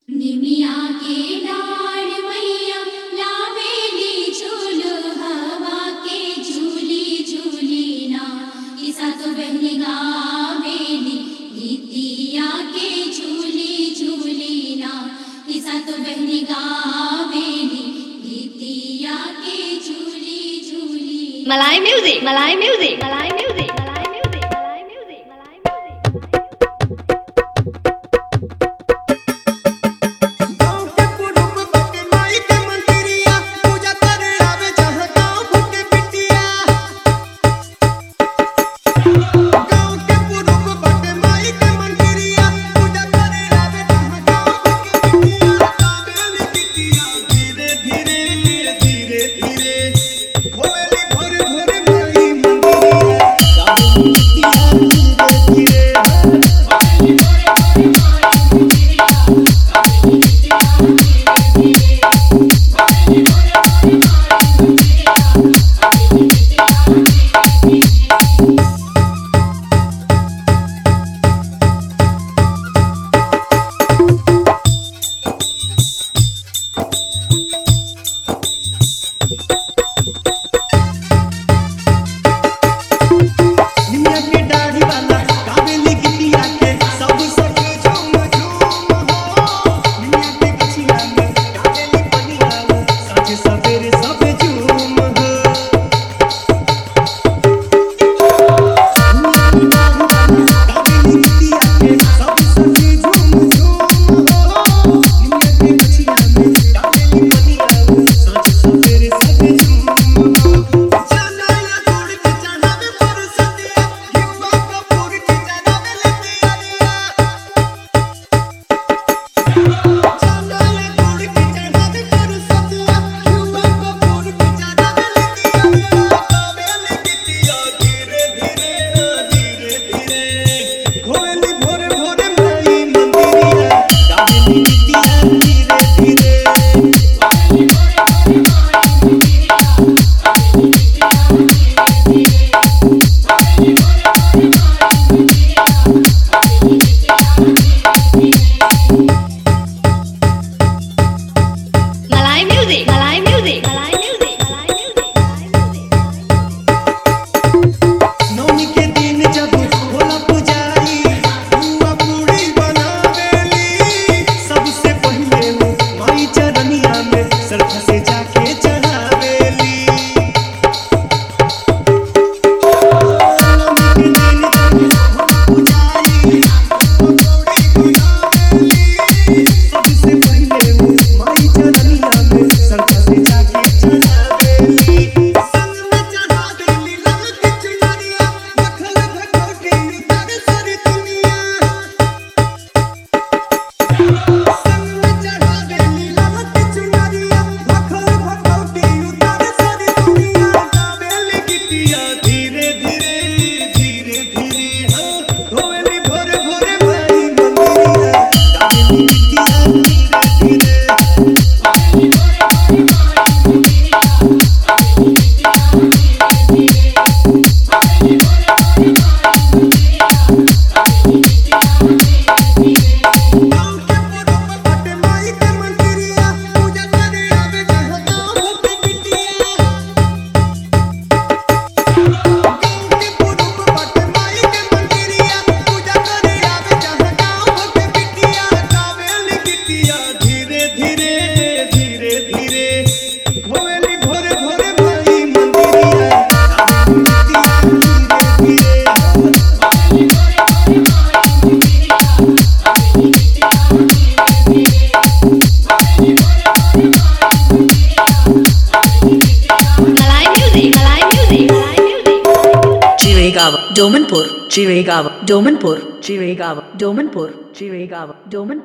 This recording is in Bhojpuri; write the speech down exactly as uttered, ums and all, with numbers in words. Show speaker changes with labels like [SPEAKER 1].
[SPEAKER 1] निमिया के डाढ़ मैया लावेली झूल हवा के झूली झूली ना किसा तो बहनी गावेली गीतिया के झूली झूली ना किसा तो बहनी गावेली गीतिया के झूली झूली
[SPEAKER 2] Malay music, Malay music, Malay music, Malay music, Malay music, Malay music.
[SPEAKER 3] गाँव के पुरुष बटे माई के मंदिरिया पूजा करे आवे जहाँ गाँव के बिटिया। गाँव के पुरुष बटे माई के मंदिरिया पूजा करे आवे जहाँ गाँव के बिटिया। कावेली बिटिया धीरे धीरे धीरे धीरे होली भोर भोर माई मंदिरिया। कावेली बिटिया धीरे धीरे निमिया के दाढ़ी वाला कावेली गिटिया के सब सब झूम झूम हो। निमिया के गछिया में कावेली पनिया साँझ सवेरे सब झूम हो। निमिया के दाढ़ी वाला कावेली गिटिया के सब सब झूम झूम हो। निमिया के गछिया में कावेली पनिया साँझ सवेरे सब झूम हो। चनाया गुड़ के चढ़ावे पर सदिया युवा कपूर के चढ़ावे लतिया चनाया गुड़ के चढ़ावे पर सदिया युवा कपूर के चढ़ावे लतिया। कावेली बिटिया धीरे धीरे धीरे धीरे होली भोरे भोरे माई मंदिरिया। कावेली बिटिया धीरे धीरे
[SPEAKER 2] Malay music, Malay music, Malay music, Malay music, Malay music.
[SPEAKER 3] नौमी के दिन जब होला पुजारी बुआ पूरी बनावेली। सबसे पहिले वो माई चरनिया में सरधा से जाके चढ़ावेली। नौमी के दिन जब होला पुजारी बुआ पूरी बनावेली। सबसे पहिले वो माई चरनिया में सरधा से जाके चढ़ावेली। संग में चढ़ावेली लाल की चुनरिया बखल भगवती उतार सारी दुनिया। संग में चढ़ावेली लाल की चुनरिया बखल भगवती उतार सारी दुनिया। कावेली गिटिया धीरे धीरे धीरे धीरे हाँ होली भोरे भोरे माई मंदिरिया। कावेली गिटिया धीरे धीरे गाँव के पुरुष बटे माई के मंदिरिया पूजा करे आवे जहाँ गाँव के बिटिया। गाँव के पुरुष बटे माई के मंदिरिया पूजा करे आवे जहाँ गाँव के बिटिया। कावेली बिटिया धीरे धीरे धीरे धीरे होली भोरे भोरे माई मंदिरिया। कावेली बिटिया धीरे धीरे
[SPEAKER 2] Malay music, Malay music, Malay music.
[SPEAKER 4] Chiregaon, Domanpur, Chiregaon, Domanpur, Chiregaon, Domanpur, Chiregaon, Domanpur.